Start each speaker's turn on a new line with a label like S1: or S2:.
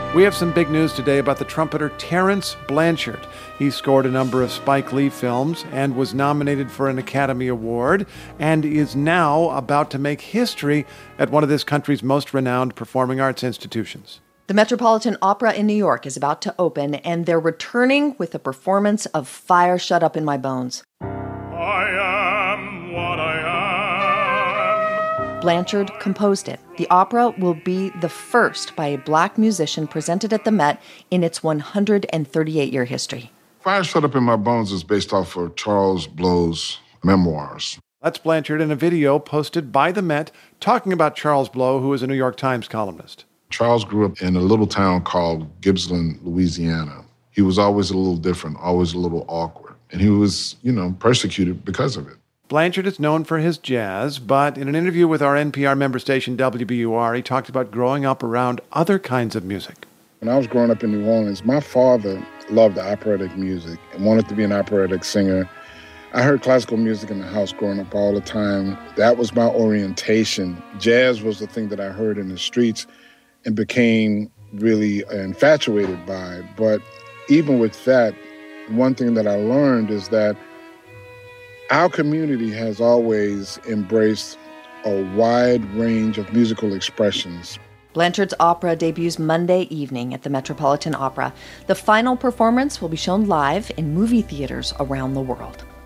S1: We have some big news today about the trumpeter Terence Blanchard. He scored a number of Spike Lee films and was nominated for an Academy Award and is now about to make history at one of this country's most renowned performing arts institutions.
S2: The Metropolitan Opera in New York is about to open, and they're returning with a performance of Fire Shut Up in My Bones.
S3: I am what I am.
S2: Blanchard composed it. The opera will be the first by a black musician presented at the Met in its 138-year history.
S4: Fire Shut Up in My Bones is based off of Charles Blow's memoirs.
S1: That's Blanchard in a video posted by the Met talking about Charles Blow, who is a New York Times columnist.
S4: Charles grew up in a little town called Gibbsland, Louisiana. He was always a little different, always a little awkward. And he was, persecuted because of it.
S1: Blanchard is known for his jazz, but in an interview with our NPR member station WBUR, he talked about growing up around other kinds of music.
S5: When I was growing up in New Orleans, my father loved operatic music and wanted to be an operatic singer. I heard classical music in the house growing up all the time. That was my orientation. Jazz was the thing that I heard in the streets and became really infatuated by. But even with that, one thing that I learned is that our community has always embraced a wide range of musical expressions.
S2: Blanchard's opera debuts Monday evening at the Metropolitan Opera. The final performance will be shown live in movie theaters around the world.